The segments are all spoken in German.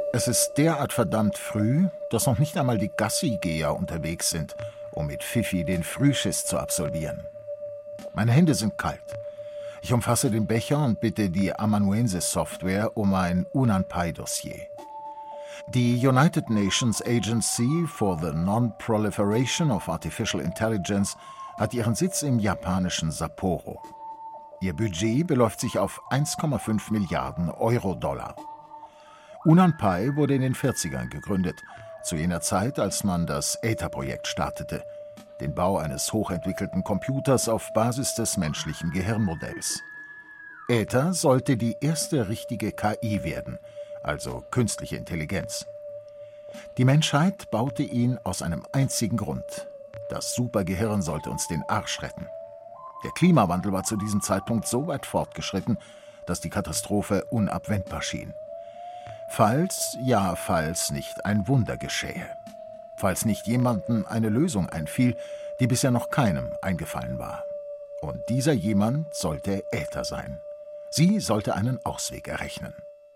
Es ist derart verdammt früh, dass noch nicht einmal die Gassi-Geher unterwegs sind, um mit Fifi den Frühschiss zu absolvieren. Meine Hände sind kalt. Ich umfasse den Becher und bitte die Amanuensis-Software um ein UNANPAI-Dossier. Die United Nations Agency for the Non-Proliferation of Artificial Intelligence hat ihren Sitz im japanischen Sapporo. Ihr Budget beläuft sich auf 1,5 Milliarden Euro-Dollar. UNANPAI wurde in den 40ern gegründet, zu jener Zeit, als man das AETA-Projekt startete, den Bau eines hochentwickelten Computers auf Basis des menschlichen Gehirnmodells. AETA sollte die erste richtige KI werden, also künstliche Intelligenz. Die Menschheit baute ihn aus einem einzigen Grund: Das Supergehirn sollte uns den Arsch retten. Der Klimawandel war zu diesem Zeitpunkt so weit fortgeschritten, dass die Katastrophe unabwendbar schien. Falls nicht ein Wunder geschähe. Falls nicht jemandem eine Lösung einfiel, die bisher noch keinem eingefallen war. Und dieser jemand sollte AETA sein. Sie sollte einen Ausweg errechnen.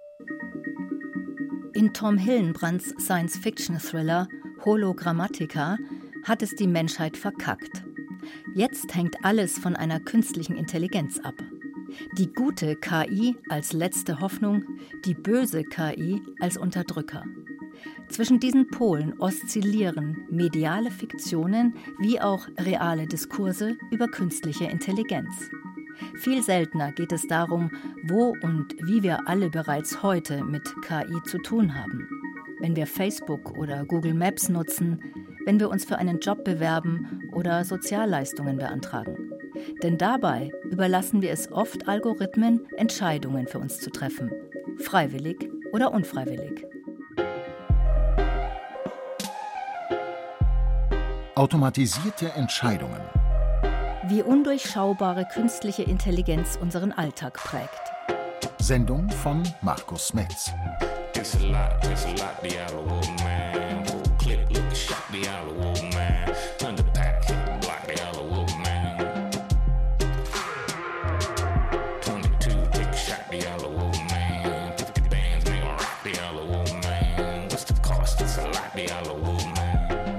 In Tom Hillenbrands Science-Fiction-Thriller Hologrammatica hat es die Menschheit verkackt. Jetzt hängt alles von einer künstlichen Intelligenz ab. Die gute KI als letzte Hoffnung, die böse KI als Unterdrücker. Zwischen diesen Polen oszillieren mediale Fiktionen wie auch reale Diskurse über künstliche Intelligenz. Viel seltener geht es darum, wo und wie wir alle bereits heute mit KI zu tun haben. Wenn wir Facebook oder Google Maps nutzen, wenn wir uns für einen Job bewerben oder Sozialleistungen beantragen. Denn dabei überlassen wir es oft Algorithmen, Entscheidungen für uns zu treffen. Freiwillig oder unfreiwillig. Automatisierte Entscheidungen. Wie undurchschaubare künstliche Intelligenz unseren Alltag prägt. Sendung von Markus Metz. It's a lot, the Alamo man. Full clip, look, shot the Alamo man. Thunder pack, block the Alamo man. 22, take a shot the Alamo man. 50 bands, make a rock the Alamo man. What's the cost? It's a lot, the Alamo man.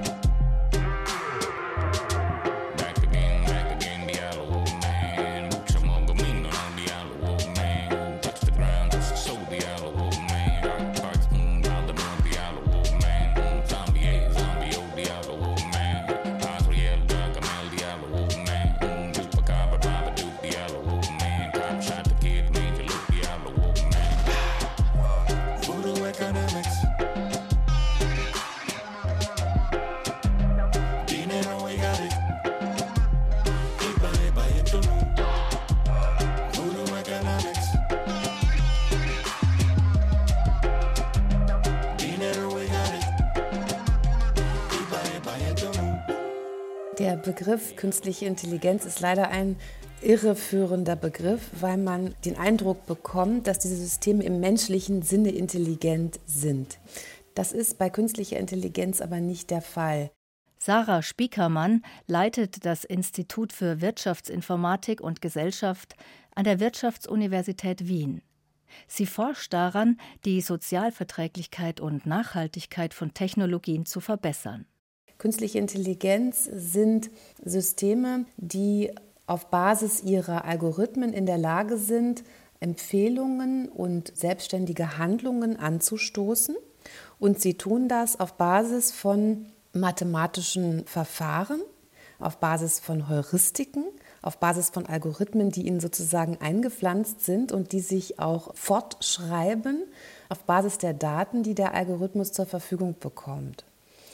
Back again, the Alamo man. Mucha mongamino on the Alamo man. Touch the ground, just so the Alamo man. Der Begriff künstliche Intelligenz ist leider ein irreführender Begriff, weil man den Eindruck bekommt, dass diese Systeme im menschlichen Sinne intelligent sind. Das ist bei künstlicher Intelligenz aber nicht der Fall. Sarah Spiekermann leitet das Institut für Wirtschaftsinformatik und Gesellschaft an der Wirtschaftsuniversität Wien. Sie forscht daran, die Sozialverträglichkeit und Nachhaltigkeit von Technologien zu verbessern. Künstliche Intelligenz sind Systeme, die auf Basis ihrer Algorithmen in der Lage sind, Empfehlungen und selbstständige Handlungen anzustoßen. Und sie tun das auf Basis von mathematischen Verfahren, auf Basis von Heuristiken, auf Basis von Algorithmen, die ihnen sozusagen eingepflanzt sind und die sich auch fortschreiben auf Basis der Daten, die der Algorithmus zur Verfügung bekommt.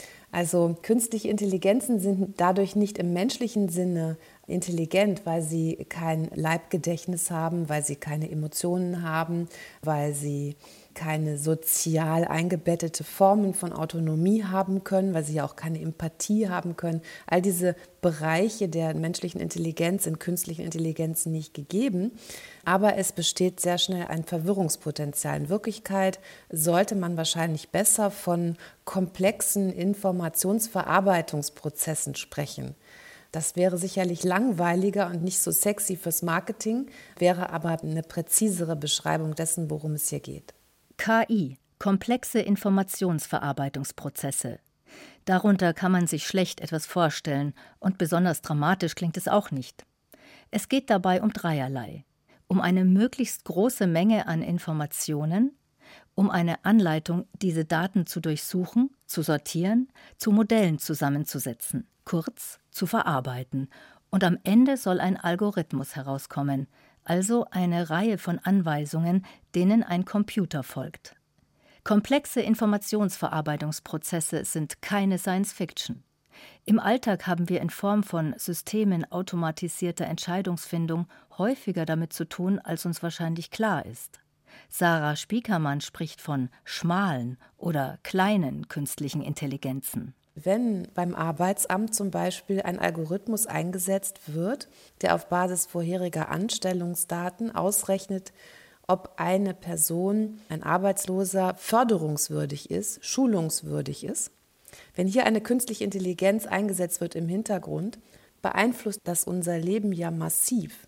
Also künstliche Intelligenzen sind dadurch nicht im menschlichen Sinne intelligent, weil sie kein Leibgedächtnis haben, weil sie keine Emotionen haben, weil sie keine sozial eingebettete Formen von Autonomie haben können, weil sie ja auch keine Empathie haben können. All diese Bereiche der menschlichen Intelligenz sind künstlichen Intelligenzen nicht gegeben, aber es besteht sehr schnell ein Verwirrungspotenzial. In Wirklichkeit sollte man wahrscheinlich besser von komplexen Informationsverarbeitungsprozessen sprechen. Das wäre sicherlich langweiliger und nicht so sexy fürs Marketing, wäre aber eine präzisere Beschreibung dessen, worum es hier geht. KI, Komplexe Informationsverarbeitungsprozesse. Darunter kann man sich schlecht etwas vorstellen und besonders dramatisch klingt es auch nicht. Es geht dabei um dreierlei. Um eine möglichst große Menge an Informationen, um eine Anleitung, diese Daten zu durchsuchen, zu sortieren, zu Modellen zusammenzusetzen, kurz zu verarbeiten. Und am Ende soll ein Algorithmus herauskommen, also eine Reihe von Anweisungen, denen ein Computer folgt. Komplexe Informationsverarbeitungsprozesse sind keine Science-Fiction. Im Alltag haben wir in Form von Systemen automatisierter Entscheidungsfindung häufiger damit zu tun, als uns wahrscheinlich klar ist. Sarah Spiekermann spricht von schmalen oder kleinen künstlichen Intelligenzen. Wenn beim Arbeitsamt zum Beispiel ein Algorithmus eingesetzt wird, der auf Basis vorheriger Anstellungsdaten ausrechnet, ob eine Person, ein Arbeitsloser, förderungswürdig ist, schulungswürdig ist. Wenn hier eine künstliche Intelligenz eingesetzt wird im Hintergrund, beeinflusst das unser Leben ja massiv.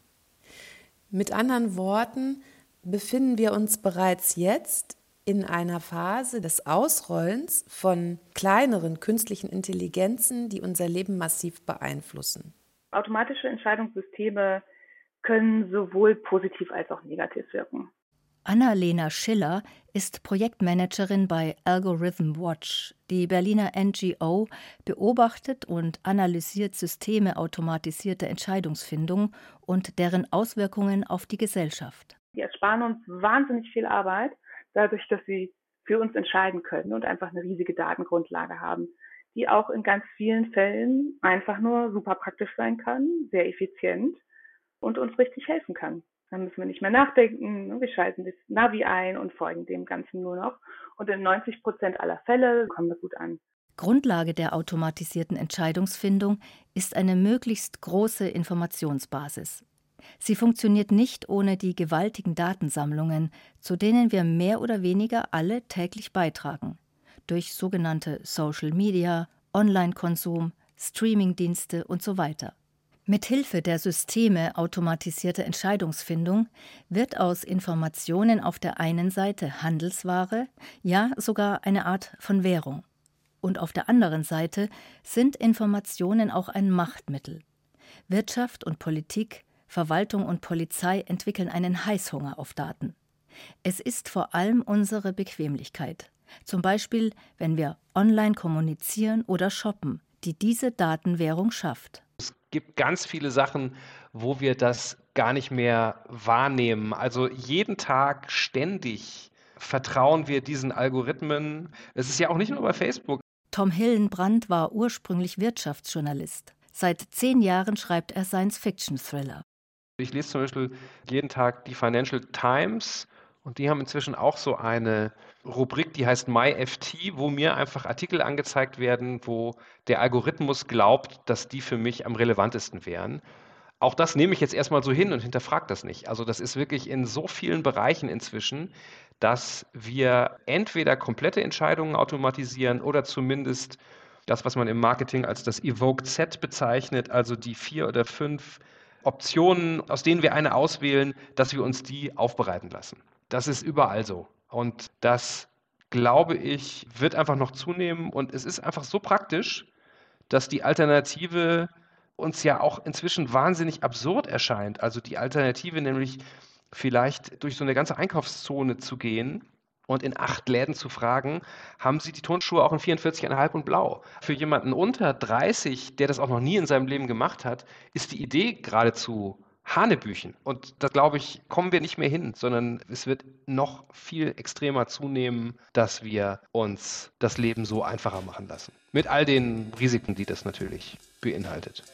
Mit anderen Worten befinden wir uns bereits jetzt in einer Phase des Ausrollens von kleineren künstlichen Intelligenzen, die unser Leben massiv beeinflussen. Automatische Entscheidungssysteme können sowohl positiv als auch negativ wirken. Anna-Lena Schiller ist Projektmanagerin bei Algorithm Watch. Die Berliner NGO beobachtet und analysiert Systeme automatisierter Entscheidungsfindung und deren Auswirkungen auf die Gesellschaft. Die ersparen uns wahnsinnig viel Arbeit, dadurch, dass sie für uns entscheiden können und einfach eine riesige Datengrundlage haben, die auch in ganz vielen Fällen einfach nur super praktisch sein kann, sehr effizient und uns richtig helfen kann. Dann müssen wir nicht mehr nachdenken, wir schalten das Navi ein und folgen dem Ganzen nur noch. Und in 90% aller Fälle kommen wir gut an. Grundlage der automatisierten Entscheidungsfindung ist eine möglichst große Informationsbasis. Sie funktioniert nicht ohne die gewaltigen Datensammlungen, zu denen wir mehr oder weniger alle täglich beitragen. Durch sogenannte Social Media, Online-Konsum, Streaming-Dienste und so weiter. Mithilfe der Systeme automatisierter Entscheidungsfindung wird aus Informationen auf der einen Seite Handelsware, ja sogar eine Art von Währung. Und auf der anderen Seite sind Informationen auch ein Machtmittel. Wirtschaft und Politik, Verwaltung und Polizei entwickeln einen Heißhunger auf Daten. Es ist vor allem unsere Bequemlichkeit, zum Beispiel wenn wir online kommunizieren oder shoppen, die diese Datenwährung schafft. Es gibt ganz viele Sachen, wo wir das gar nicht mehr wahrnehmen. Also jeden Tag, ständig vertrauen wir diesen Algorithmen. Es ist ja auch nicht nur bei Facebook. Tom Hillenbrand war ursprünglich Wirtschaftsjournalist. Seit 10 Jahren schreibt er Science-Fiction-Thriller. Ich lese zum Beispiel jeden Tag die Financial Times und die haben inzwischen auch so eine Rubrik, die heißt MyFT, wo mir einfach Artikel angezeigt werden, wo der Algorithmus glaubt, dass die für mich am relevantesten wären. Auch das nehme ich jetzt erstmal so hin und hinterfrage das nicht. Also das ist wirklich in so vielen Bereichen inzwischen, dass wir entweder komplette Entscheidungen automatisieren oder zumindest das, was man im Marketing als das Evoked Set bezeichnet, also die 4 oder 5 Optionen, aus denen wir eine auswählen, dass wir uns die aufbereiten lassen. Das ist überall so. Und das, glaube ich, wird einfach noch zunehmen. Und es ist einfach so praktisch, dass die Alternative uns ja auch inzwischen wahnsinnig absurd erscheint. Also die Alternative nämlich vielleicht durch so eine ganze Einkaufszone zu gehen und in 8 Läden zu fragen, haben Sie die Turnschuhe auch in 44,5 und blau? Für jemanden unter 30, der das auch noch nie in seinem Leben gemacht hat, ist die Idee geradezu Hanebüchen. Und da, glaube ich, kommen wir nicht mehr hin, sondern es wird noch viel extremer zunehmen, dass wir uns das Leben so einfacher machen lassen. Mit all den Risiken, die das natürlich beinhaltet.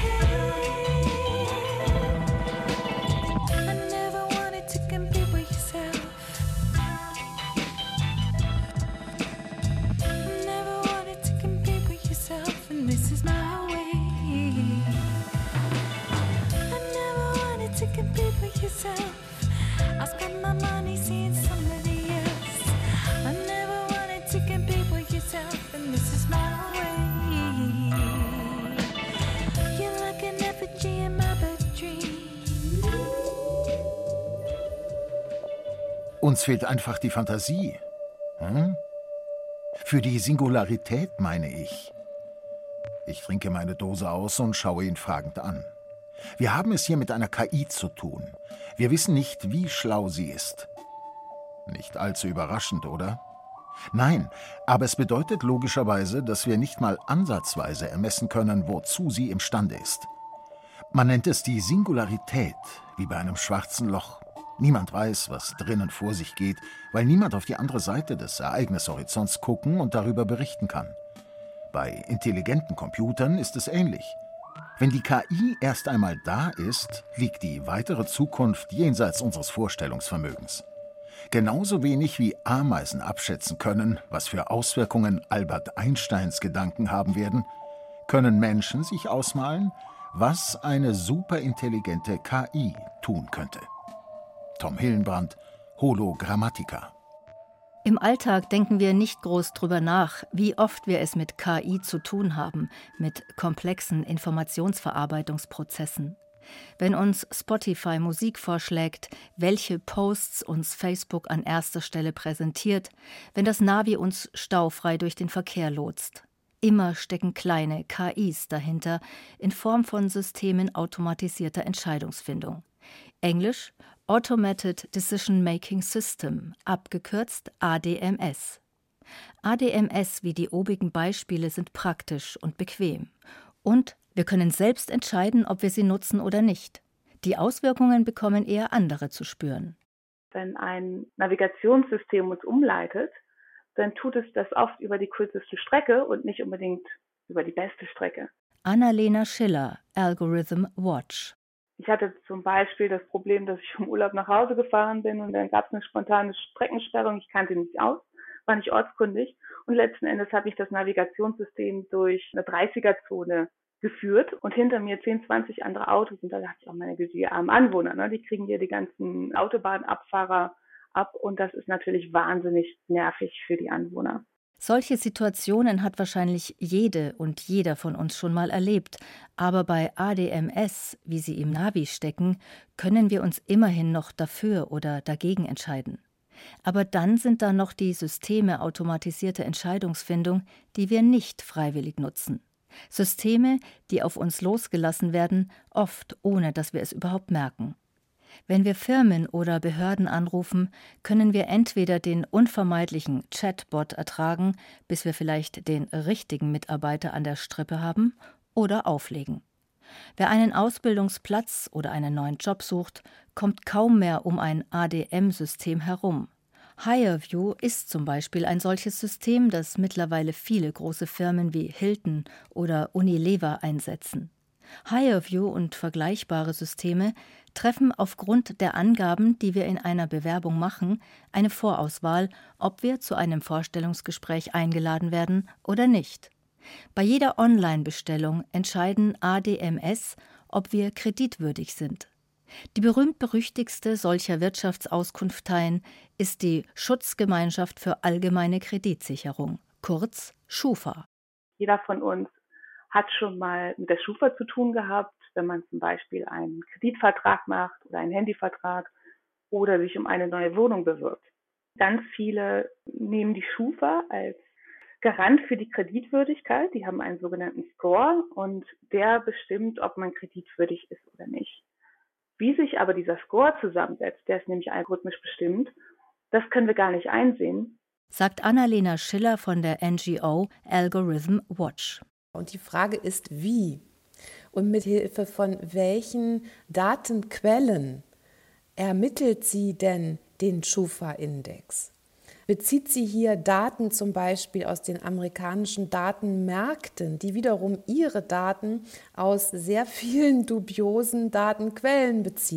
I never wanted to compete with yourself. yourself. I spend my money seeing somebody else. I never wanted to compete with yourself, and this is my way. You're like an effigy in my bedroom. Uns fehlt einfach die Fantasie. Für die Singularität, meine ich. Ich trinke meine Dose aus und schaue ihn fragend an. Wir haben es hier mit einer KI zu tun. Wir wissen nicht, wie schlau sie ist. Nicht allzu überraschend, oder? Nein, aber es bedeutet logischerweise, dass wir nicht mal ansatzweise ermessen können, wozu sie imstande ist. Man nennt es die Singularität, wie bei einem schwarzen Loch. Niemand weiß, was drinnen vor sich geht, weil niemand auf die andere Seite des Ereignishorizonts gucken und darüber berichten kann. Bei intelligenten Computern ist es ähnlich. Wenn die KI erst einmal da ist, liegt die weitere Zukunft jenseits unseres Vorstellungsvermögens. Genauso wenig wie Ameisen abschätzen können, was für Auswirkungen Albert Einsteins Gedanken haben werden, können Menschen sich ausmalen, was eine superintelligente KI tun könnte. Tom Hillenbrand, Hologrammatica. Im Alltag denken wir nicht groß drüber nach, wie oft wir es mit KI zu tun haben, mit komplexen Informationsverarbeitungsprozessen. Wenn uns Spotify Musik vorschlägt, welche Posts uns Facebook an erster Stelle präsentiert, wenn das Navi uns staufrei durch den Verkehr lotst. Immer stecken kleine KIs dahinter, in Form von Systemen automatisierter Entscheidungsfindung. Englisch Automated Decision Making System, abgekürzt ADMS. ADMS wie die obigen Beispiele sind praktisch und bequem. Und wir können selbst entscheiden, ob wir sie nutzen oder nicht. Die Auswirkungen bekommen eher andere zu spüren. Wenn ein Navigationssystem uns umleitet, dann tut es das oft über die kürzeste Strecke und nicht unbedingt über die beste Strecke. Annalena Schiller, Algorithm Watch. Ich hatte zum Beispiel das Problem, dass ich vom Urlaub nach Hause gefahren bin und dann gab es eine spontane Streckensperrung. Ich kannte nicht aus, war nicht ortskundig und letzten Endes hat mich das Navigationssystem durch eine 30er-Zone geführt und hinter mir 10, 20 andere Autos und da dachte ich auch, meine Güte, die armen Anwohner, ne? Die kriegen hier die ganzen Autobahnabfahrer ab und das ist natürlich wahnsinnig nervig für die Anwohner. Solche Situationen hat wahrscheinlich jede und jeder von uns schon mal erlebt. Aber bei ADMS, wie sie im Navi stecken, können wir uns immerhin noch dafür oder dagegen entscheiden. Aber dann sind da noch die Systeme automatisierter Entscheidungsfindung, die wir nicht freiwillig nutzen. Systeme, die auf uns losgelassen werden, oft ohne dass wir es überhaupt merken. Wenn wir Firmen oder Behörden anrufen, können wir entweder den unvermeidlichen Chatbot ertragen, bis wir vielleicht den richtigen Mitarbeiter an der Strippe haben, oder auflegen. Wer einen Ausbildungsplatz oder einen neuen Job sucht, kommt kaum mehr um ein ADM-System herum. HireVue ist zum Beispiel ein solches System, das mittlerweile viele große Firmen wie Hilton oder Unilever einsetzen. HireVue und vergleichbare Systeme treffen aufgrund der Angaben, die wir in einer Bewerbung machen, eine Vorauswahl, ob wir zu einem Vorstellungsgespräch eingeladen werden oder nicht. Bei jeder Online-Bestellung entscheiden ADMS, ob wir kreditwürdig sind. Die berühmt-berüchtigste solcher Wirtschaftsauskunfteien ist die Schutzgemeinschaft für allgemeine Kreditsicherung, kurz SCHUFA. Jeder von uns hat schon mal mit der SCHUFA zu tun gehabt, wenn man zum Beispiel einen Kreditvertrag macht oder einen Handyvertrag oder sich um eine neue Wohnung bewirbt. Ganz viele nehmen die SCHUFA als Garant für die Kreditwürdigkeit. Die haben einen sogenannten Score und der bestimmt, ob man kreditwürdig ist oder nicht. Wie sich aber dieser Score zusammensetzt, der ist nämlich algorithmisch bestimmt, das können wir gar nicht einsehen. Sagt Annalena Schiller von der NGO Algorithm Watch. Und die Frage ist, wie? Und mit Hilfe von welchen Datenquellen ermittelt sie denn den SCHUFA-Index? Bezieht sie hier Daten zum Beispiel aus den amerikanischen Datenmärkten, die wiederum ihre Daten aus sehr vielen dubiosen Datenquellen beziehen?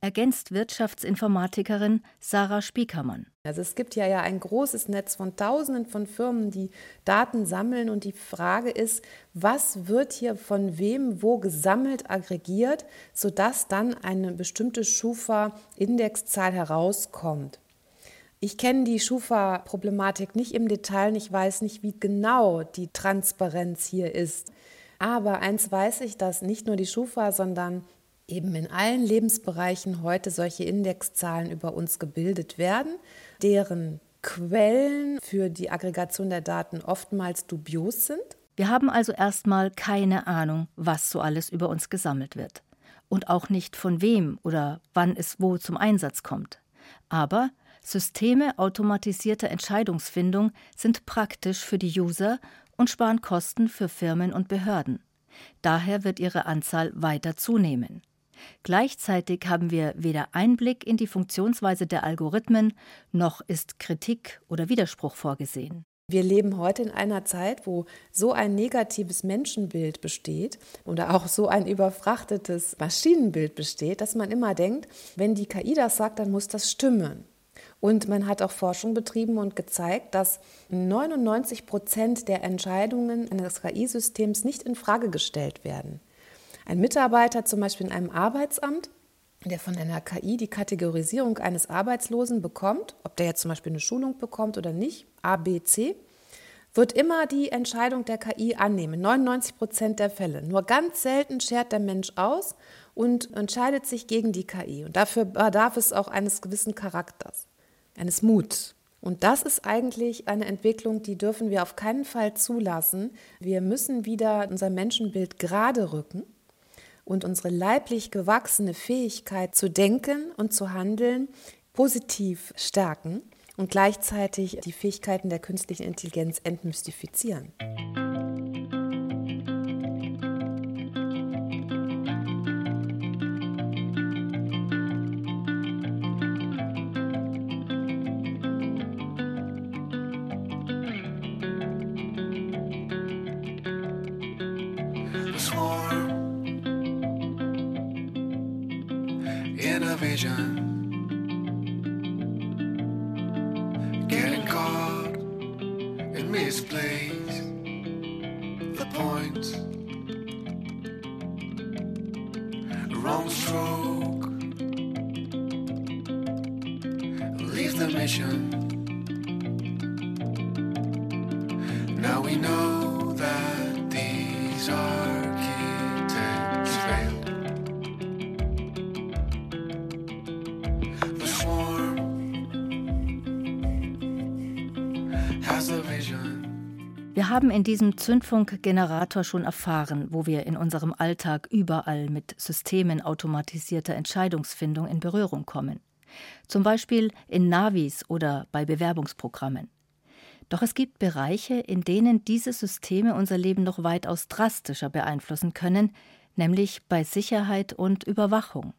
ergänzt Wirtschaftsinformatikerin Sarah Spiekermann. Also es gibt ja ein großes Netz von Tausenden von Firmen, die Daten sammeln, und die Frage ist, was wird hier von wem wo gesammelt, aggregiert, sodass dann eine bestimmte Schufa-Indexzahl herauskommt. Ich kenne die Schufa-Problematik nicht im Detail, ich weiß nicht, wie genau die Transparenz hier ist. Aber eins weiß ich, dass nicht nur die Schufa, sondern eben in allen Lebensbereichen heute solche Indexzahlen über uns gebildet werden, deren Quellen für die Aggregation der Daten oftmals dubios sind. Wir haben also erstmal keine Ahnung, was so alles über uns gesammelt wird. Und auch nicht von wem oder wann es wo zum Einsatz kommt. Aber Systeme automatisierter Entscheidungsfindung sind praktisch für die User und sparen Kosten für Firmen und Behörden. Daher wird ihre Anzahl weiter zunehmen. Gleichzeitig haben wir weder Einblick in die Funktionsweise der Algorithmen, noch ist Kritik oder Widerspruch vorgesehen. Wir leben heute in einer Zeit, wo so ein negatives Menschenbild besteht oder auch so ein überfrachtetes Maschinenbild besteht, dass man immer denkt, wenn die KI das sagt, dann muss das stimmen. Und man hat auch Forschung betrieben und gezeigt, dass 99% der Entscheidungen eines KI-Systems nicht in Frage gestellt werden. Ein Mitarbeiter zum Beispiel in einem Arbeitsamt, der von einer KI die Kategorisierung eines Arbeitslosen bekommt, ob der jetzt zum Beispiel eine Schulung bekommt oder nicht, A, B, C, wird immer die Entscheidung der KI annehmen, 99% der Fälle. Nur ganz selten schert der Mensch aus und entscheidet sich gegen die KI. Und dafür bedarf es auch eines gewissen Charakters, eines Muts. Und das ist eigentlich eine Entwicklung, die dürfen wir auf keinen Fall zulassen. Wir müssen wieder unser Menschenbild gerade rücken und unsere leiblich gewachsene Fähigkeit zu denken und zu handeln positiv stärken und gleichzeitig die Fähigkeiten der künstlichen Intelligenz entmystifizieren. In a vision, getting caught and misplaced the points, wrong stroke leaves the mission. Now we know that these architects failed. Wir haben in diesem Zündfunkgenerator schon erfahren, wo wir in unserem Alltag überall mit Systemen automatisierter Entscheidungsfindung in Berührung kommen. Zum Beispiel in Navis oder bei Bewerbungsprogrammen. Doch es gibt Bereiche, in denen diese Systeme unser Leben noch weitaus drastischer beeinflussen können, nämlich bei Sicherheit und Überwachung.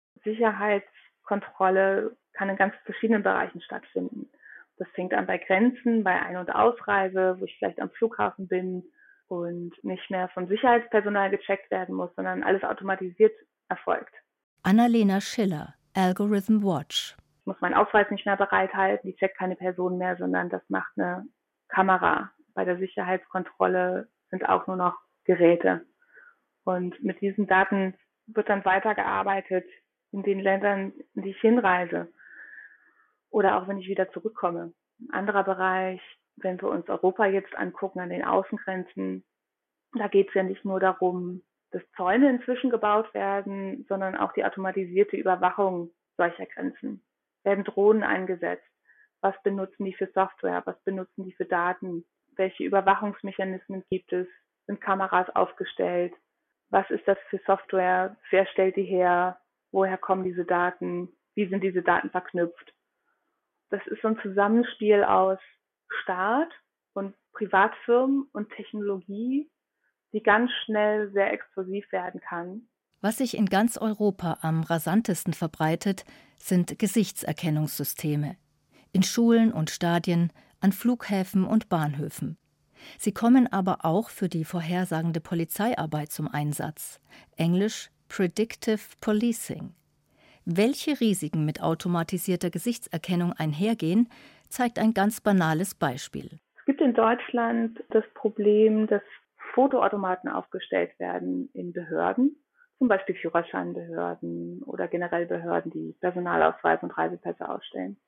Sicherheitskontrolle kann in ganz verschiedenen Bereichen stattfinden. Das fängt an bei Grenzen, bei Ein- und Ausreise, wo ich vielleicht am Flughafen bin und nicht mehr von Sicherheitspersonal gecheckt werden muss, sondern alles automatisiert erfolgt. Annalena Schiller, Algorithm Watch. Ich muss meinen Ausweis nicht mehr bereithalten, die checkt keine Person mehr, sondern das macht eine Kamera. Bei der Sicherheitskontrolle sind auch nur noch Geräte. Und mit diesen Daten wird dann weitergearbeitet in den Ländern, in die ich hinreise. Oder auch wenn ich wieder zurückkomme. Ein anderer Bereich, wenn wir uns Europa jetzt angucken, an den Außengrenzen, da geht es ja nicht nur darum, dass Zäune inzwischen gebaut werden, sondern auch die automatisierte Überwachung solcher Grenzen. Werden Drohnen eingesetzt? Was benutzen die für Software? Was benutzen die für Daten? Welche Überwachungsmechanismen gibt es? Sind Kameras aufgestellt? Was ist das für Software? Wer stellt die her? Woher kommen diese Daten? Wie sind diese Daten verknüpft? Das ist so ein Zusammenspiel aus Staat und Privatfirmen und Technologie, die ganz schnell sehr explosiv werden kann. Was sich in ganz Europa am rasantesten verbreitet, sind Gesichtserkennungssysteme. In Schulen und Stadien, an Flughäfen und Bahnhöfen. Sie kommen aber auch für die vorhersagende Polizeiarbeit zum Einsatz. Englisch Predictive Policing. Welche Risiken mit automatisierter Gesichtserkennung einhergehen, zeigt ein ganz banales Beispiel. Es gibt in Deutschland das Problem, dass Fotoautomaten aufgestellt werden in Behörden, zum Beispiel Führerscheinbehörden oder generell Behörden, die Personalausweis und Reisepässe ausstellen.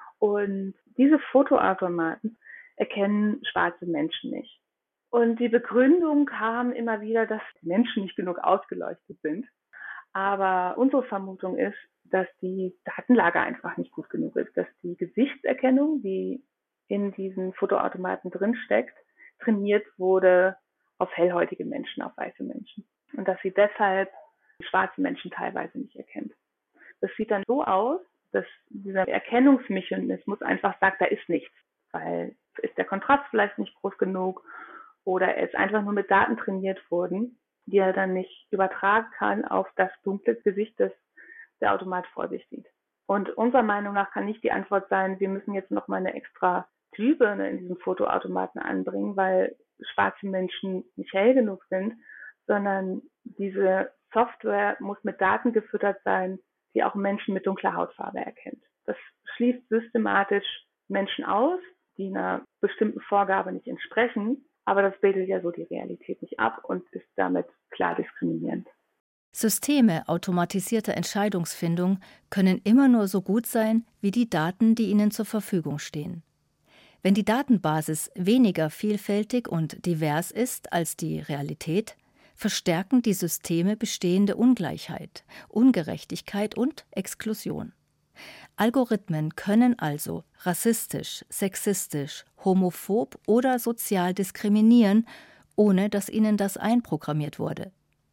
Und diese Fotoautomaten erkennen schwarze Menschen nicht. Und die Begründung kam immer wieder, dass die Menschen nicht genug ausgeleuchtet sind. Aber unsere Vermutung ist, dass die Datenlage einfach nicht gut genug ist, dass die Gesichtserkennung, die in diesen Fotoautomaten drinsteckt, trainiert wurde auf hellhäutige Menschen, auf weiße Menschen. Und dass sie deshalb schwarze Menschen teilweise nicht erkennt. Das sieht dann so aus, dass dieser Erkennungsmechanismus einfach sagt, da ist nichts, weil ist der Kontrast vielleicht nicht groß genug oder er ist einfach nur mit Daten trainiert worden, die er dann nicht übertragen kann auf das dunkle Gesicht, das der Automat vor sich sieht. Und unserer Meinung nach kann nicht die Antwort sein, wir müssen jetzt noch mal eine extra Glühbirne in diesen Fotoautomaten anbringen, weil schwarze Menschen nicht hell genug sind, sondern diese Software muss mit Daten gefüttert sein, die auch Menschen mit dunkler Hautfarbe erkennt. Das schließt systematisch Menschen aus, die einer bestimmten Vorgabe nicht entsprechen, aber das bildet ja so die Realität nicht ab und ist damit klar diskriminierend. Systeme automatisierter Entscheidungsfindung können immer nur so gut sein wie die Daten, die ihnen zur Verfügung stehen. Wenn die Datenbasis weniger vielfältig und divers ist als die Realität, verstärken die Systeme bestehende Ungleichheit, Ungerechtigkeit und Exklusion. Algorithmen können also rassistisch, sexistisch, homophob oder sozial diskriminieren, ohne dass ihnen das einprogrammiert wurde.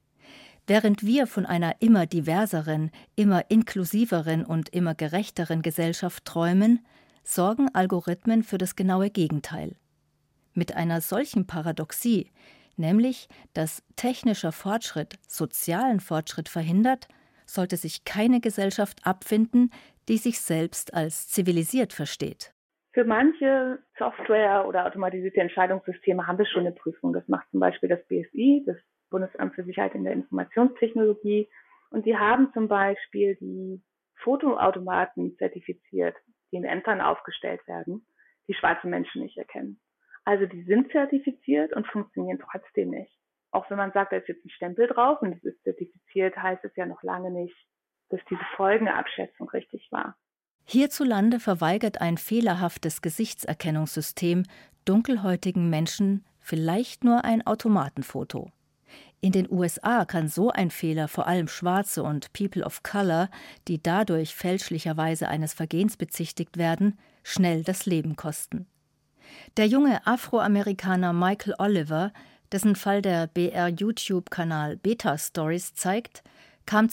Während wir von einer immer diverseren, immer inklusiveren und immer gerechteren Gesellschaft träumen, sorgen Algorithmen für das genaue Gegenteil. Mit einer solchen Paradoxie, nämlich dass technischer Fortschritt sozialen Fortschritt verhindert, sollte sich keine Gesellschaft abfinden, die sich selbst als zivilisiert versteht. Für manche Software- oder automatisierte Entscheidungssysteme haben wir schon eine Prüfung. Das macht zum Beispiel das BSI, das Bundesamt für Sicherheit in der Informationstechnologie. Und die haben zum Beispiel die Fotoautomaten zertifiziert, die in Ämtern aufgestellt werden, die schwarze Menschen nicht erkennen. Also die sind zertifiziert und funktionieren trotzdem nicht. Auch wenn man sagt, da ist jetzt ein Stempel drauf und es ist zertifiziert, heißt es ja noch lange nicht, dass diese Folgenabschätzung richtig war. Hierzulande verweigert ein fehlerhaftes Gesichtserkennungssystem dunkelhäutigen Menschen vielleicht nur ein Automatenfoto. In den USA kann so ein Fehler vor allem Schwarze und People of Color, die dadurch fälschlicherweise eines Vergehens bezichtigt werden, schnell das Leben kosten. Der junge Afroamerikaner Michael Oliver, dessen Fall der BR-YouTube-Kanal Beta Stories zeigt, kam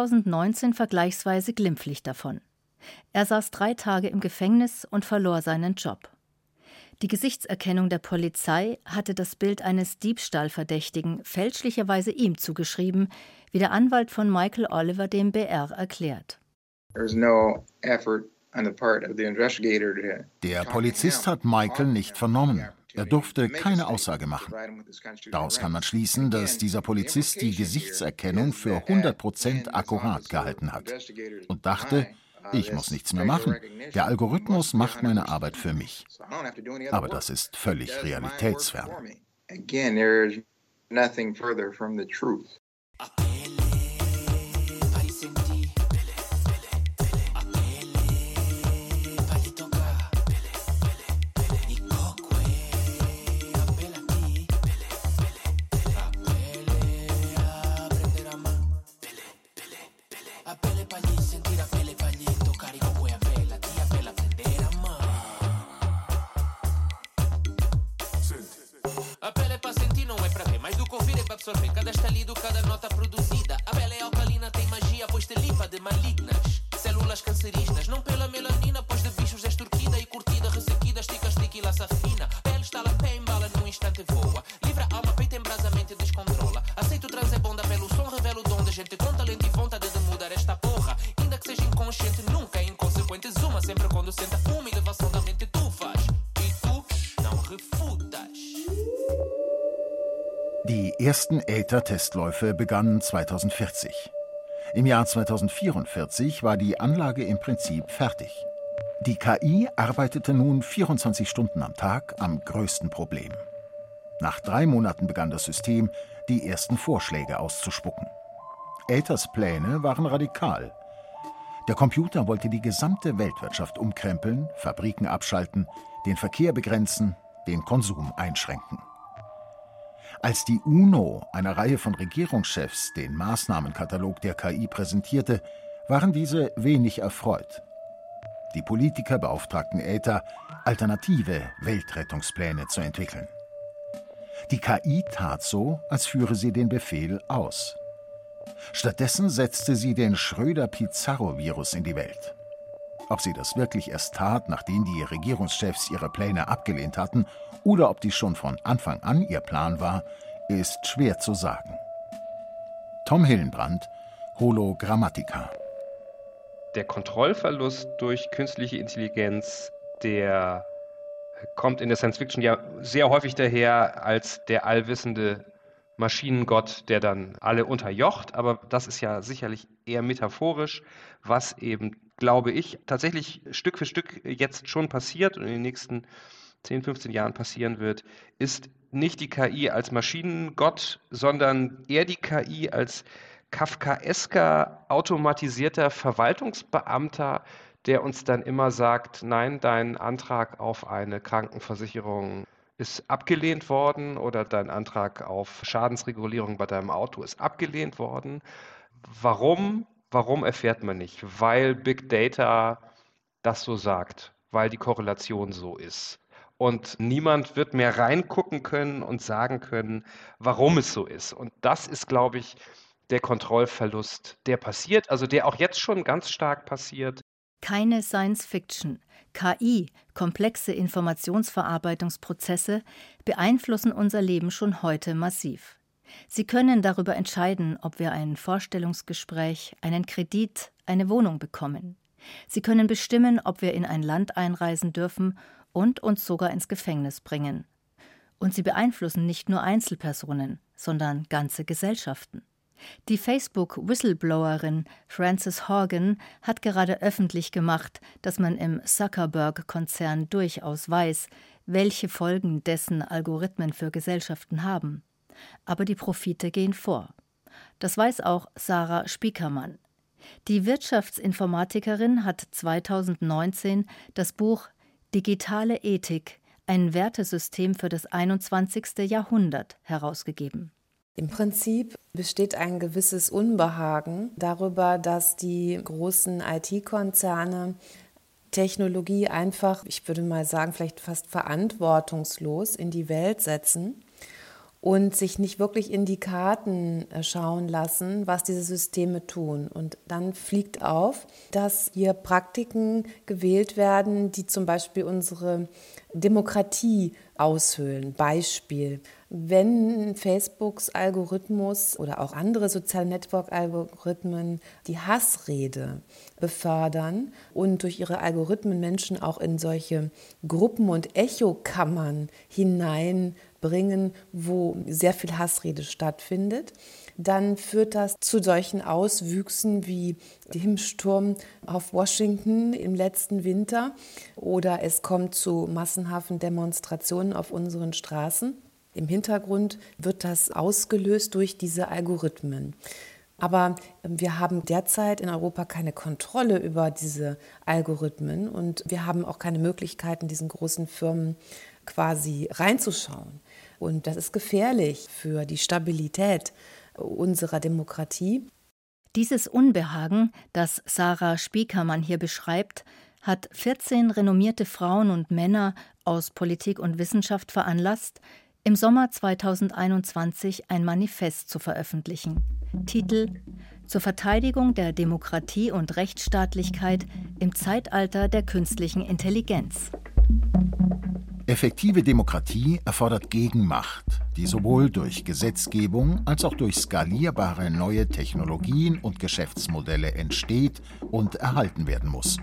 2019 vergleichsweise glimpflich davon. Er saß 3 Tage im Gefängnis und verlor seinen Job. Die Gesichtserkennung der Polizei hatte das Bild eines Diebstahlverdächtigen fälschlicherweise ihm zugeschrieben, wie der Anwalt von Michael Oliver dem BR erklärt. Der Polizist hat Michael nicht vernommen. Er durfte keine Aussage machen. Daraus kann man schließen, dass dieser Polizist die Gesichtserkennung für 100% akkurat gehalten hat und dachte, ich muss nichts mehr machen. Der Algorithmus macht meine Arbeit für mich. Aber das ist völlig realitätsfern. Absorver cada estalido, cada nota produzida. A pele é alcalina, tem magia, pois te limpa de malignas células cancerígenas. Não pela melanina, pois de bichos és turquida e curtida, ressequida, estica, estica e laça fina. Pele está lá, pé embala, num instante voa. Livra alma, peito em brasa, mente descontrola. Aceito o transe, é bom da pele, o som revela o dom da gente. Com talento e vontade de mudar esta porra. Ainda que seja inconsciente, nunca é inconsequente. Zuma sempre quando senta uma elevação da mente tu faz. E tu não refutas. Die ersten Aether-Testläufe begannen 2040. Im Jahr 2044 war die Anlage im Prinzip fertig. Die KI arbeitete nun 24 Stunden am Tag am größten Problem. Nach 3 Monaten begann das System, die ersten Vorschläge auszuspucken. Aethers Pläne waren radikal. Der Computer wollte die gesamte Weltwirtschaft umkrempeln, Fabriken abschalten, den Verkehr begrenzen, den Konsum einschränken. Als die UNO einer Reihe von Regierungschefs den Maßnahmenkatalog der KI präsentierte, waren diese wenig erfreut. Die Politiker beauftragten Aether, alternative Weltrettungspläne zu entwickeln. Die KI tat so, als führe sie den Befehl aus. Stattdessen setzte sie den Schröder-Pizarro-Virus in die Welt. Ob sie das wirklich erst tat, nachdem die Regierungschefs ihre Pläne abgelehnt hatten, oder ob dies schon von Anfang an ihr Plan war, ist schwer zu sagen. Tom Hillenbrand, Hologrammatica. Der Kontrollverlust durch künstliche Intelligenz, der kommt in der Science Fiction ja sehr häufig daher als der allwissende Maschinengott, der dann alle unterjocht, aber das ist ja sicherlich eher metaphorisch, was eben, glaube ich, tatsächlich Stück für Stück jetzt schon passiert und in den nächsten 10, 15 Jahren passieren wird, ist nicht die KI als Maschinengott, sondern eher die KI als kafkaesker, automatisierter Verwaltungsbeamter, der uns dann immer sagt, nein, dein Antrag auf eine Krankenversicherung ist abgelehnt worden oder dein Antrag auf Schadensregulierung bei deinem Auto ist abgelehnt worden. Warum? Warum erfährt man nicht? Weil Big Data das so sagt, weil die Korrelation so ist. Und niemand wird mehr reingucken können und sagen können, warum es so ist. Und das ist, glaube ich, der Kontrollverlust, der passiert, also der auch jetzt schon ganz stark passiert. Keine Science Fiction. KI, komplexe Informationsverarbeitungsprozesse, beeinflussen unser Leben schon heute massiv. Sie können darüber entscheiden, ob wir ein Vorstellungsgespräch, einen Kredit, eine Wohnung bekommen. Sie können bestimmen, ob wir in ein Land einreisen dürfen und uns sogar ins Gefängnis bringen. Und sie beeinflussen nicht nur Einzelpersonen, sondern ganze Gesellschaften. Die Facebook-Whistleblowerin Frances Haugen hat gerade öffentlich gemacht, dass man im Zuckerberg-Konzern durchaus weiß, welche Folgen dessen Algorithmen für Gesellschaften haben. Aber die Profite gehen vor. Das weiß auch Sarah Spiekermann. Die Wirtschaftsinformatikerin hat 2019 das Buch »Digitale Ethik – ein Wertesystem für das 21. Jahrhundert« herausgegeben. Im Prinzip besteht ein gewisses Unbehagen darüber, dass die großen IT-Konzerne Technologie einfach, ich würde mal sagen, vielleicht fast verantwortungslos in die Welt setzen und sich nicht wirklich in die Karten schauen lassen, was diese Systeme tun. Und dann fliegt auf, dass hier Praktiken gewählt werden, die zum Beispiel unsere Demokratie aushöhlen. Beispiel: Wenn Facebooks Algorithmus oder auch andere soziale Network-Algorithmen die Hassrede befördern und durch ihre Algorithmen Menschen auch in solche Gruppen und Echokammern hineinbringen, wo sehr viel Hassrede stattfindet, dann führt das zu solchen Auswüchsen wie dem Sturm auf Washington im letzten Winter, oder es kommt zu massenhaften Demonstrationen auf unseren Straßen. Im Hintergrund wird das ausgelöst durch diese Algorithmen. Aber wir haben derzeit in Europa keine Kontrolle über diese Algorithmen und wir haben auch keine Möglichkeiten, diesen großen Firmen quasi reinzuschauen. Und das ist gefährlich für die Stabilität unserer Demokratie. Dieses Unbehagen, das Sarah Spiekermann hier beschreibt, hat 14 renommierte Frauen und Männer aus Politik und Wissenschaft veranlasst, im Sommer 2021 ein Manifest zu veröffentlichen. Titel: Zur Verteidigung der Demokratie und Rechtsstaatlichkeit im Zeitalter der künstlichen Intelligenz. Effektive Demokratie erfordert Gegenmacht, die sowohl durch Gesetzgebung als auch durch skalierbare neue Technologien und Geschäftsmodelle entsteht und erhalten werden muss.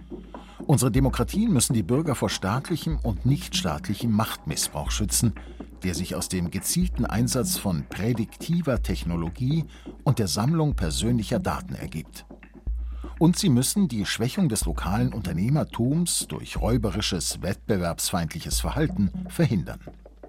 Unsere Demokratien müssen die Bürger vor staatlichem und nichtstaatlichem Machtmissbrauch schützen, der sich aus dem gezielten Einsatz von prädiktiver Technologie und der Sammlung persönlicher Daten ergibt. Und sie müssen die Schwächung des lokalen Unternehmertums durch räuberisches, wettbewerbsfeindliches Verhalten verhindern.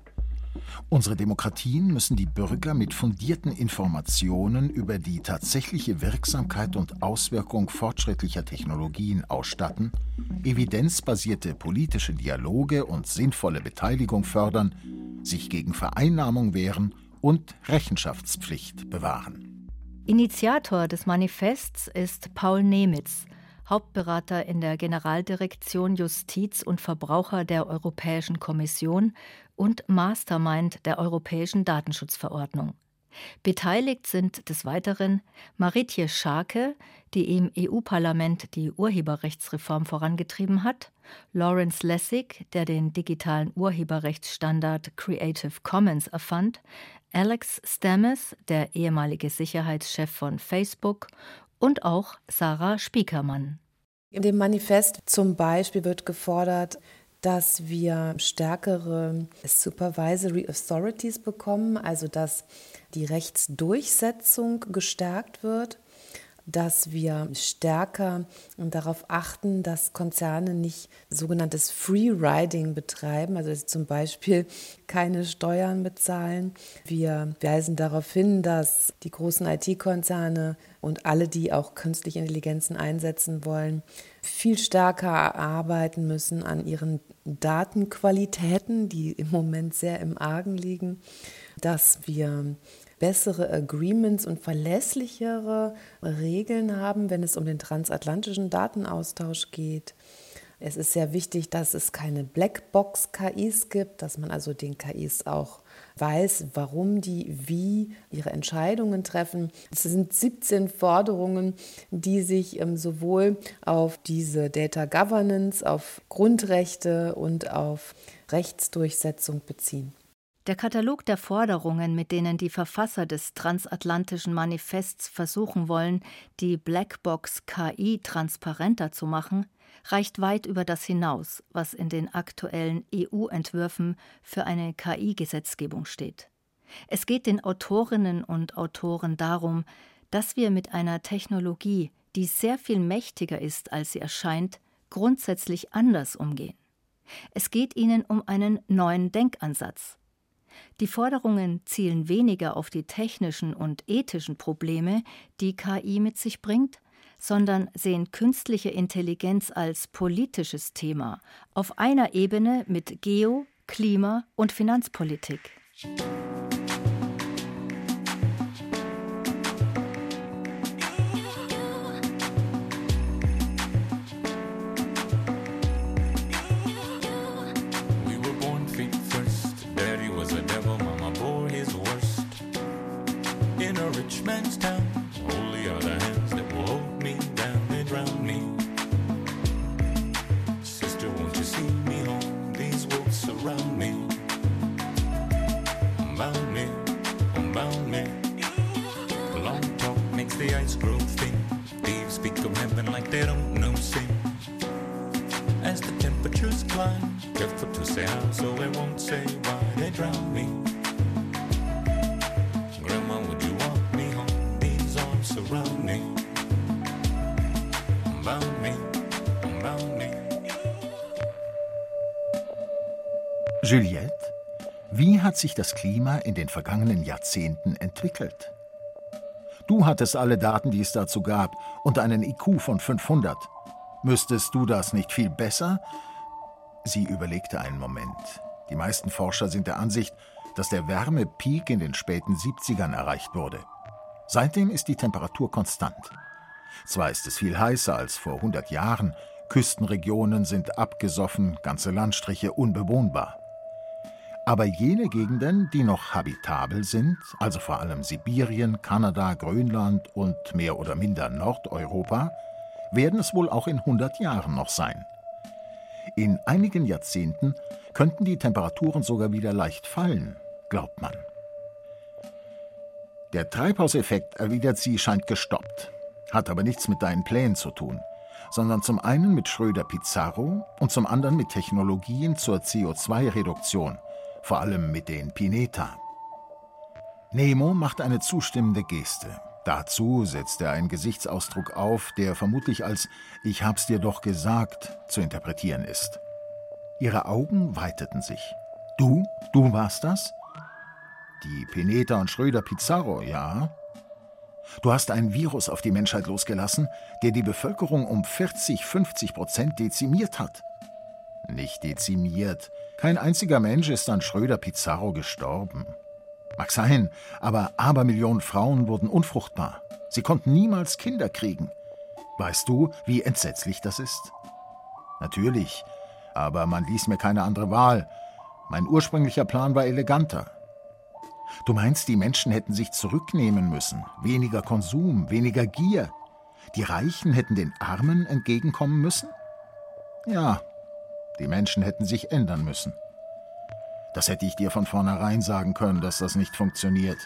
Unsere Demokratien müssen die Bürger mit fundierten Informationen über die tatsächliche Wirksamkeit und Auswirkung fortschrittlicher Technologien ausstatten, evidenzbasierte politische Dialoge und sinnvolle Beteiligung fördern, sich gegen Vereinnahmung wehren und Rechenschaftspflicht bewahren. Initiator des Manifests ist Paul Nemitz, Hauptberater in der Generaldirektion Justiz und Verbraucher der Europäischen Kommission und Mastermind der Europäischen Datenschutzverordnung. Beteiligt sind des Weiteren Marietje Schaake, die im EU-Parlament die Urheberrechtsreform vorangetrieben hat, Lawrence Lessig, der den digitalen Urheberrechtsstandard Creative Commons erfand, Alex Stammes, der ehemalige Sicherheitschef von Facebook, und auch Sarah Spiekermann. In dem Manifest zum Beispiel wird gefordert, dass wir stärkere Supervisory Authorities bekommen, also dass die Rechtsdurchsetzung gestärkt wird, dass wir stärker darauf achten, dass Konzerne nicht sogenanntes Free-Riding betreiben, also dass sie zum Beispiel keine Steuern bezahlen. Wir weisen darauf hin, dass die großen IT-Konzerne und alle, die auch künstliche Intelligenzen einsetzen wollen, viel stärker arbeiten müssen an ihren Datenqualitäten, die im Moment sehr im Argen liegen, dass wir bessere Agreements und verlässlichere Regeln haben, wenn es um den transatlantischen Datenaustausch geht. Es ist sehr wichtig, dass es keine Blackbox-KIs gibt, dass man also den KIs auch weiß, warum die wie ihre Entscheidungen treffen. Es sind 17 Forderungen, die sich sowohl auf diese Data Governance, auf Grundrechte und auf Rechtsdurchsetzung beziehen. Der Katalog der Forderungen, mit denen die Verfasser des Transatlantischen Manifests versuchen wollen, die Blackbox-KI transparenter zu machen, reicht weit über das hinaus, was in den aktuellen EU-Entwürfen für eine KI-Gesetzgebung steht. Es geht den Autorinnen und Autoren darum, dass wir mit einer Technologie, die sehr viel mächtiger ist, als sie erscheint, grundsätzlich anders umgehen. Es geht ihnen um einen neuen Denkansatz. Die Forderungen zielen weniger auf die technischen und ethischen Probleme, die KI mit sich bringt, sondern sehen künstliche Intelligenz als politisches Thema auf einer Ebene mit Geo-, Klima- und Finanzpolitik. Juliette, wie hat sich das Klima in den vergangenen Jahrzehnten entwickelt? Du hattest alle Daten, die es dazu gab, und einen IQ von 500. Müsstest du das nicht viel besser? Sie überlegte einen Moment. Die meisten Forscher sind der Ansicht, dass der Wärmepeak in den späten 70ern erreicht wurde. Seitdem ist die Temperatur konstant. Zwar ist es viel heißer als vor 100 Jahren, Küstenregionen sind abgesoffen, ganze Landstriche unbewohnbar. Aber jene Gegenden, die noch habitabel sind, also vor allem Sibirien, Kanada, Grönland und mehr oder minder Nordeuropa, werden es wohl auch in 100 Jahren noch sein. In einigen Jahrzehnten könnten die Temperaturen sogar wieder leicht fallen, glaubt man. Der Treibhauseffekt, erwidert sie, scheint gestoppt, hat aber nichts mit deinen Plänen zu tun, sondern zum einen mit Schröder-Pizarro und zum anderen mit Technologien zur CO2-Reduktion, vor allem mit den Pineta. Nemo macht eine zustimmende Geste. Dazu setzt er einen Gesichtsausdruck auf, der vermutlich als »Ich hab's dir doch gesagt« zu interpretieren ist. Ihre Augen weiteten sich. Du warst das? Die Pineta und Schröder-Pizarro, ja. Du hast ein Virus auf die Menschheit losgelassen, der die Bevölkerung um 40-50% dezimiert hat. Nicht dezimiert. Kein einziger Mensch ist an Schröder-Pizarro gestorben. Mag sein, aber Abermillionen Frauen wurden unfruchtbar. Sie konnten niemals Kinder kriegen. Weißt du, wie entsetzlich das ist? Natürlich, aber man ließ mir keine andere Wahl. Mein ursprünglicher Plan war eleganter. Du meinst, die Menschen hätten sich zurücknehmen müssen? Weniger Konsum, weniger Gier? Die Reichen hätten den Armen entgegenkommen müssen? Ja, die Menschen hätten sich ändern müssen. Das hätte ich dir von vornherein sagen können, dass das nicht funktioniert.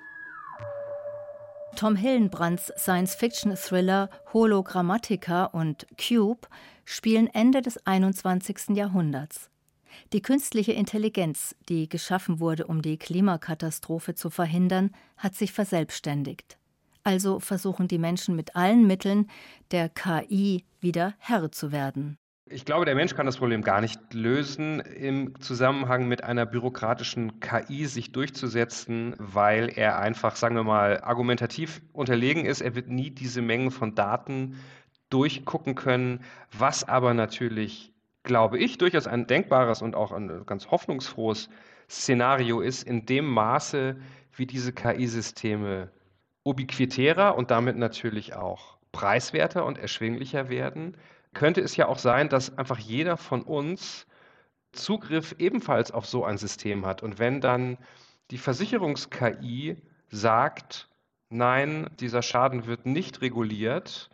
Tom Hillenbrandts Science-Fiction-Thriller Hologrammatica und Cube spielen Ende des 21. Jahrhunderts. Die künstliche Intelligenz, die geschaffen wurde, um die Klimakatastrophe zu verhindern, hat sich verselbstständigt. Also versuchen die Menschen mit allen Mitteln, der KI wieder Herr zu werden. Ich glaube, der Mensch kann das Problem gar nicht lösen, im Zusammenhang mit einer bürokratischen KI sich durchzusetzen, weil er einfach, sagen wir mal, argumentativ unterlegen ist. Er wird nie diese Mengen von Daten durchgucken können, was aber natürlich, glaube ich, durchaus ein denkbares und auch ein ganz hoffnungsfrohes Szenario ist, in dem Maße, wie diese KI-Systeme ubiquitärer und damit natürlich auch preiswerter und erschwinglicher werden, könnte es ja auch sein, dass einfach jeder von uns Zugriff ebenfalls auf so ein System hat. Und wenn dann die Versicherungs-KI sagt, nein, dieser Schaden wird nicht reguliert,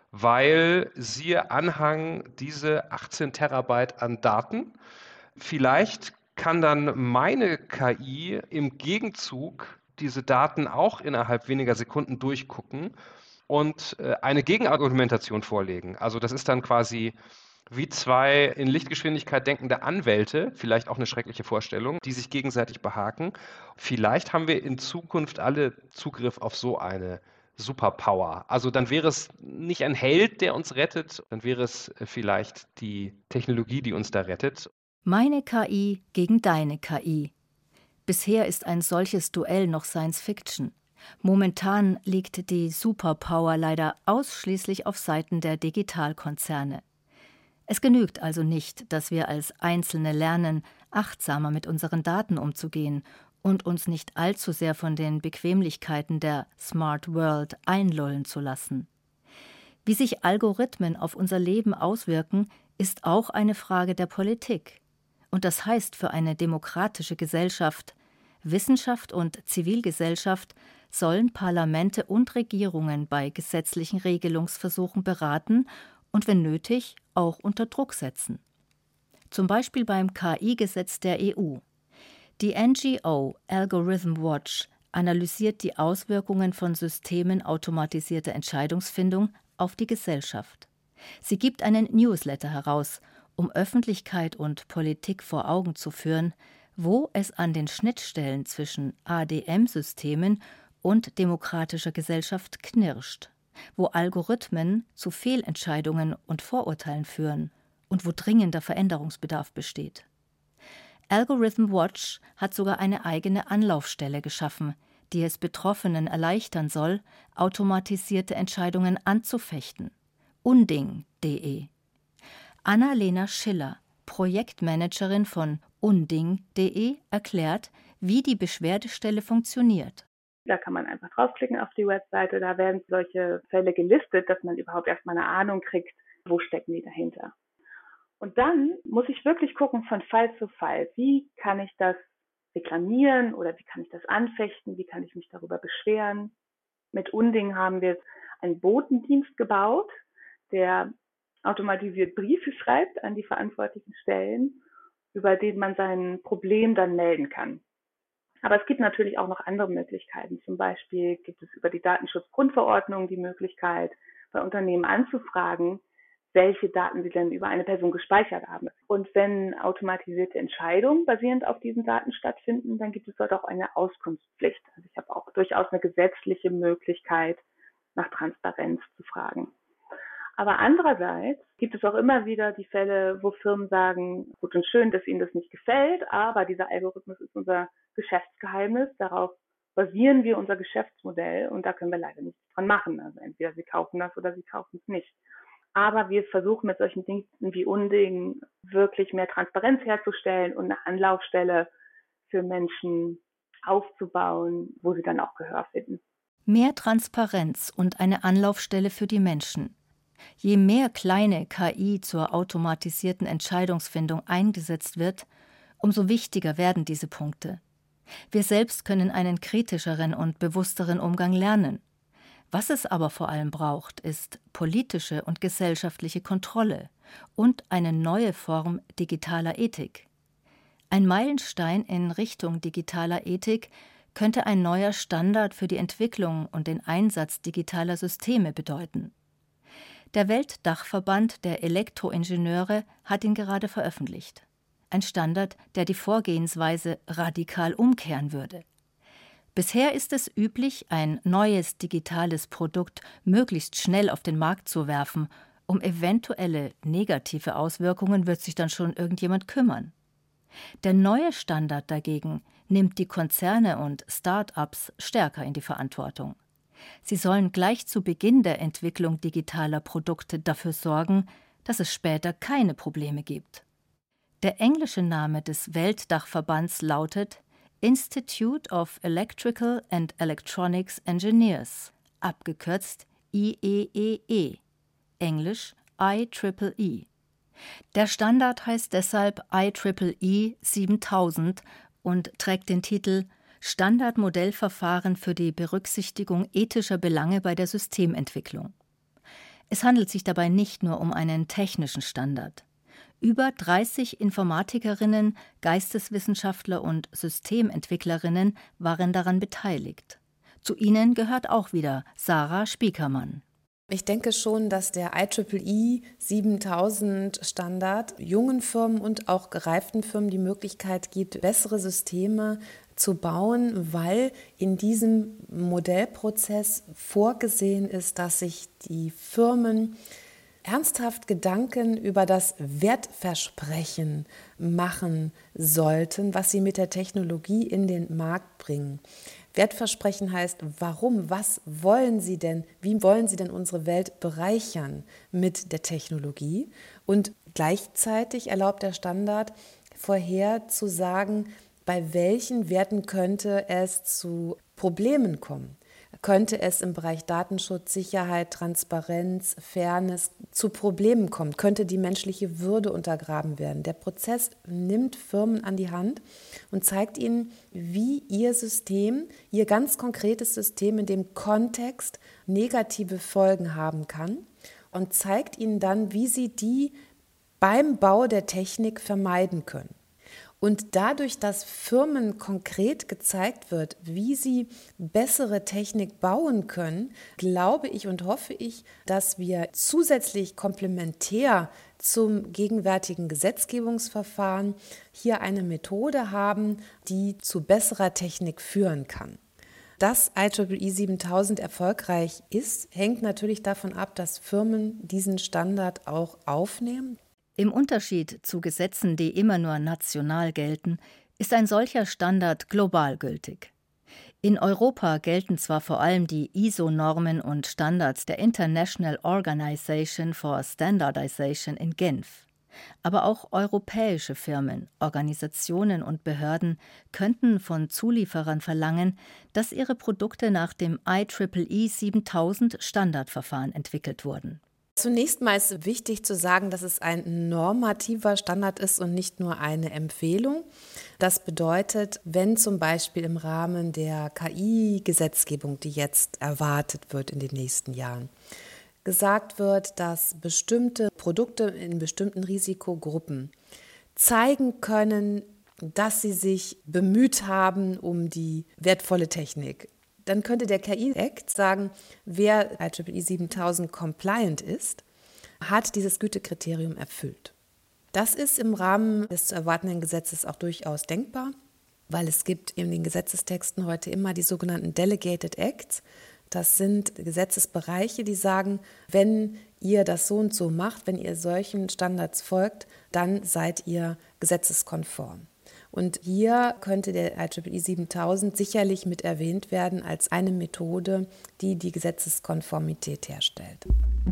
weil siehe Anhang diese 18 Terabyte an Daten, vielleicht kann dann meine KI im Gegenzug diese Daten auch innerhalb weniger Sekunden durchgucken und eine Gegenargumentation vorlegen. Also das ist dann quasi wie zwei in Lichtgeschwindigkeit denkende Anwälte, vielleicht auch eine schreckliche Vorstellung, die sich gegenseitig behaken. Vielleicht haben wir in Zukunft alle Zugriff auf so eine Superpower. Also dann wäre es nicht ein Held, der uns rettet, dann wäre es vielleicht die Technologie, die uns da rettet. Meine KI gegen deine KI. Bisher ist ein solches Duell noch Science Fiction. Momentan liegt die Superpower leider ausschließlich auf Seiten der Digitalkonzerne. Es genügt also nicht, dass wir als Einzelne lernen, achtsamer mit unseren Daten umzugehen und uns nicht allzu sehr von den Bequemlichkeiten der Smart World einlullen zu lassen. Wie sich Algorithmen auf unser Leben auswirken, ist auch eine Frage der Politik. Und das heißt für eine demokratische Gesellschaft, Wissenschaft und Zivilgesellschaft sollen Parlamente und Regierungen bei gesetzlichen Regelungsversuchen beraten und wenn nötig auch unter Druck setzen. Zum Beispiel beim KI-Gesetz der EU. Die NGO Algorithm Watch analysiert die Auswirkungen von Systemen automatisierter Entscheidungsfindung auf die Gesellschaft. Sie gibt einen Newsletter heraus, um Öffentlichkeit und Politik vor Augen zu führen, wo es an den Schnittstellen zwischen ADM-Systemen und demokratischer Gesellschaft knirscht, wo Algorithmen zu Fehlentscheidungen und Vorurteilen führen und wo dringender Veränderungsbedarf besteht. Algorithm Watch hat sogar eine eigene Anlaufstelle geschaffen, die es Betroffenen erleichtern soll, automatisierte Entscheidungen anzufechten. Unding.de. Anna-Lena Schiller, Projektmanagerin von Unding.de, erklärt, wie die Beschwerdestelle funktioniert. Da kann man einfach draufklicken auf die Webseite, da werden solche Fälle gelistet, dass man überhaupt erstmal eine Ahnung kriegt, wo stecken die dahinter. Und dann muss ich wirklich gucken von Fall zu Fall, wie kann ich das reklamieren oder wie kann ich das anfechten, wie kann ich mich darüber beschweren. Mit Unding haben wir einen Botendienst gebaut, der automatisiert Briefe schreibt an die verantwortlichen Stellen, über den man sein Problem dann melden kann. Aber es gibt natürlich auch noch andere Möglichkeiten. Zum Beispiel gibt es über die Datenschutzgrundverordnung die Möglichkeit, bei Unternehmen anzufragen, welche Daten sie denn über eine Person gespeichert haben. Und wenn automatisierte Entscheidungen basierend auf diesen Daten stattfinden, dann gibt es dort auch eine Auskunftspflicht. Also ich habe auch durchaus eine gesetzliche Möglichkeit, nach Transparenz zu fragen. Aber andererseits gibt es auch immer wieder die Fälle, wo Firmen sagen, gut und schön, dass ihnen das nicht gefällt, aber dieser Algorithmus ist unser Geschäftsgeheimnis, darauf basieren wir unser Geschäftsmodell und da können wir leider nichts dran machen. Also entweder sie kaufen das oder sie kaufen es nicht. Aber wir versuchen mit solchen Dingen wie Undingen wirklich mehr Transparenz herzustellen und eine Anlaufstelle für Menschen aufzubauen, wo sie dann auch Gehör finden. Mehr Transparenz und eine Anlaufstelle für die Menschen. Je mehr kleine KI zur automatisierten Entscheidungsfindung eingesetzt wird, umso wichtiger werden diese Punkte. Wir selbst können einen kritischeren und bewussteren Umgang lernen. Was es aber vor allem braucht, ist politische und gesellschaftliche Kontrolle und eine neue Form digitaler Ethik. Ein Meilenstein in Richtung digitaler Ethik könnte ein neuer Standard für die Entwicklung und den Einsatz digitaler Systeme bedeuten. Der Weltdachverband der Elektroingenieure hat ihn gerade veröffentlicht. Ein Standard, der die Vorgehensweise radikal umkehren würde. Bisher ist es üblich, ein neues digitales Produkt möglichst schnell auf den Markt zu werfen. Um eventuelle negative Auswirkungen wird sich dann schon irgendjemand kümmern. Der neue Standard dagegen nimmt die Konzerne und Start-ups stärker in die Verantwortung. Sie sollen gleich zu Beginn der Entwicklung digitaler Produkte dafür sorgen, dass es später keine Probleme gibt. Der englische Name des Weltdachverbands lautet Institute of Electrical and Electronics Engineers, abgekürzt IEEE, englisch IEEE. Der Standard heißt deshalb IEEE 7000 und trägt den Titel Standardmodellverfahren für die Berücksichtigung ethischer Belange bei der Systementwicklung. Es handelt sich dabei nicht nur um einen technischen Standard. Über 30 Informatikerinnen, Geisteswissenschaftler und Systementwicklerinnen waren daran beteiligt. Zu ihnen gehört auch wieder Sarah Spiekermann. Ich denke schon, dass der IEEE 7000 Standard jungen Firmen und auch gereiften Firmen die Möglichkeit gibt, bessere Systeme zu bauen, weil in diesem Modellprozess vorgesehen ist, dass sich die Firmen ernsthaft Gedanken über das Wertversprechen machen sollten, was sie mit der Technologie in den Markt bringen. Wertversprechen heißt, warum, was wollen Sie denn, wie wollen Sie denn unsere Welt bereichern mit der Technologie? Und gleichzeitig erlaubt der Standard vorher zu sagen, bei welchen Werten könnte es zu Problemen kommen. Könnte es im Bereich Datenschutz, Sicherheit, Transparenz, Fairness zu Problemen kommen? Könnte die menschliche Würde untergraben werden? Der Prozess nimmt Firmen an die Hand und zeigt ihnen, wie ihr System, ihr ganz konkretes System in dem Kontext negative Folgen haben kann und zeigt ihnen dann, wie sie die beim Bau der Technik vermeiden können. Und dadurch, dass Firmen konkret gezeigt wird, wie sie bessere Technik bauen können, glaube ich und hoffe ich, dass wir zusätzlich komplementär zum gegenwärtigen Gesetzgebungsverfahren hier eine Methode haben, die zu besserer Technik führen kann. Dass IEEE 7000 erfolgreich ist, hängt natürlich davon ab, dass Firmen diesen Standard auch aufnehmen. Im Unterschied zu Gesetzen, die immer nur national gelten, ist ein solcher Standard global gültig. In Europa gelten zwar vor allem die ISO-Normen und Standards der International Organization for Standardization in Genf, aber auch europäische Firmen, Organisationen und Behörden könnten von Zulieferern verlangen, dass ihre Produkte nach dem IEEE 7000 Standardverfahren entwickelt wurden. Zunächst mal ist wichtig zu sagen, dass es ein normativer Standard ist und nicht nur eine Empfehlung. Das bedeutet, wenn zum Beispiel im Rahmen der KI-Gesetzgebung, die jetzt erwartet wird in den nächsten Jahren, gesagt wird, dass bestimmte Produkte in bestimmten Risikogruppen zeigen können, dass sie sich bemüht haben um die wertvolle Technik, dann könnte der KI-Act sagen, wer IEEE 7000 compliant ist, hat dieses Gütekriterium erfüllt. Das ist im Rahmen des zu erwartenden Gesetzes auch durchaus denkbar, weil es gibt in den Gesetzestexten heute immer die sogenannten Delegated Acts. Das sind Gesetzesbereiche, die sagen, wenn ihr das so und so macht, wenn ihr solchen Standards folgt, dann seid ihr gesetzeskonform. Und hier könnte der IEEE 7000 sicherlich mit erwähnt werden als eine Methode, die die Gesetzeskonformität herstellt.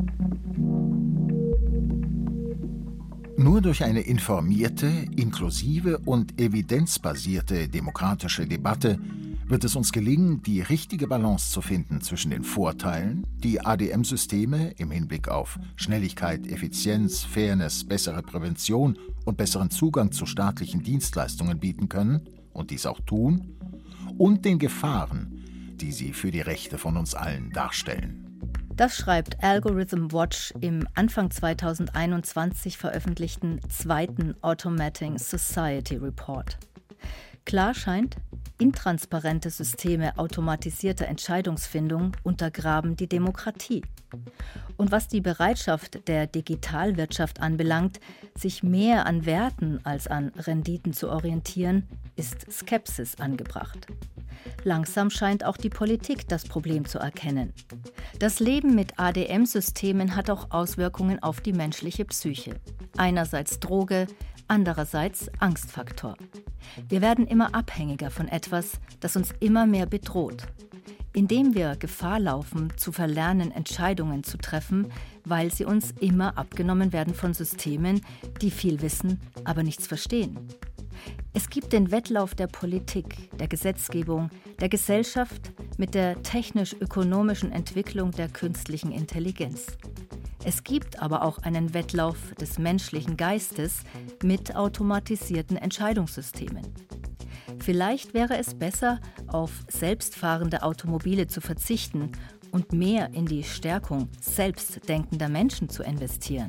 Nur durch eine informierte, inklusive und evidenzbasierte demokratische Debatte wird es uns gelingen, die richtige Balance zu finden zwischen den Vorteilen, die ADM-Systeme im Hinblick auf Schnelligkeit, Effizienz, Fairness, bessere Prävention und besseren Zugang zu staatlichen Dienstleistungen bieten können und dies auch tun, und den Gefahren, die sie für die Rechte von uns allen darstellen. Das schreibt Algorithm Watch im Anfang 2021 veröffentlichten zweiten Automating Society Report. Klar scheint, intransparente Systeme automatisierter Entscheidungsfindung untergraben die Demokratie. Und was die Bereitschaft der Digitalwirtschaft anbelangt, sich mehr an Werten als an Renditen zu orientieren, ist Skepsis angebracht. Langsam scheint auch die Politik das Problem zu erkennen. Das Leben mit ADM-Systemen hat auch Auswirkungen auf die menschliche Psyche. Einerseits Droge, andererseits Angstfaktor. Wir werden immer abhängiger von etwas, das uns immer mehr bedroht. Indem wir Gefahr laufen, zu verlernen, Entscheidungen zu treffen, weil sie uns immer abgenommen werden von Systemen, die viel wissen, aber nichts verstehen. Es gibt den Wettlauf der Politik, der Gesetzgebung, der Gesellschaft mit der technisch-ökonomischen Entwicklung der künstlichen Intelligenz. Es gibt aber auch einen Wettlauf des menschlichen Geistes mit automatisierten Entscheidungssystemen. Vielleicht wäre es besser, auf selbstfahrende Automobile zu verzichten und mehr in die Stärkung selbstdenkender Menschen zu investieren.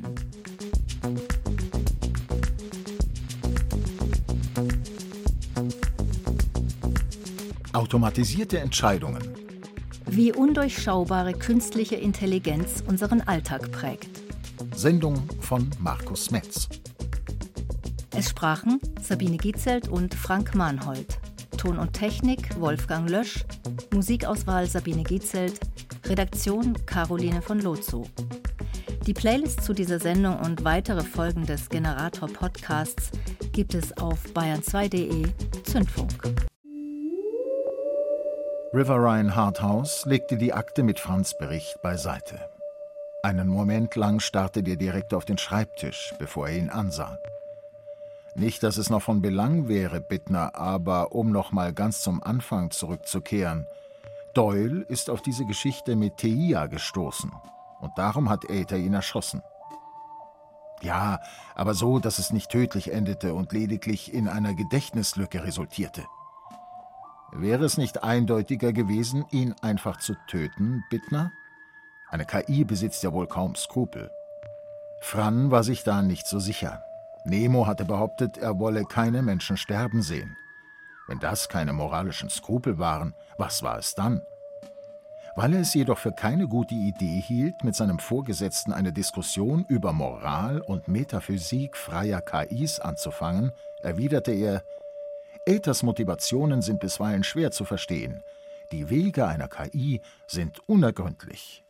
Automatisierte Entscheidungen. Wie undurchschaubare künstliche Intelligenz unseren Alltag prägt. Sendung von Markus Metz. Es sprachen Sabine Gietzelt und Frank Mahnhold. Ton und Technik Wolfgang Lösch. Musikauswahl Sabine Gietzelt. Redaktion Caroline von Lozo. Die Playlist zu dieser Sendung und weitere Folgen des Generator-Podcasts gibt es auf bayern2.de Zündfunk. River Ryan Harthouse legte die Akte mit Franz' Bericht beiseite. Einen Moment lang starrte der Direktor auf den Schreibtisch, bevor er ihn ansah. Nicht, dass es noch von Belang wäre, Bittner, aber um noch mal ganz zum Anfang zurückzukehren. Doyle ist auf diese Geschichte mit Theia gestoßen und darum hat Aether ihn erschossen. Ja, aber so, dass es nicht tödlich endete und lediglich in einer Gedächtnislücke resultierte. Wäre es nicht eindeutiger gewesen, ihn einfach zu töten, Bittner? Eine KI besitzt ja wohl kaum Skrupel. Fran war sich da nicht so sicher. Nemo hatte behauptet, er wolle keine Menschen sterben sehen. Wenn das keine moralischen Skrupel waren, was war es dann? Weil er es jedoch für keine gute Idee hielt, mit seinem Vorgesetzten eine Diskussion über Moral und Metaphysik freier KIs anzufangen, erwiderte er: Aethers Motivationen sind bisweilen schwer zu verstehen. Die Wege einer KI sind unergründlich.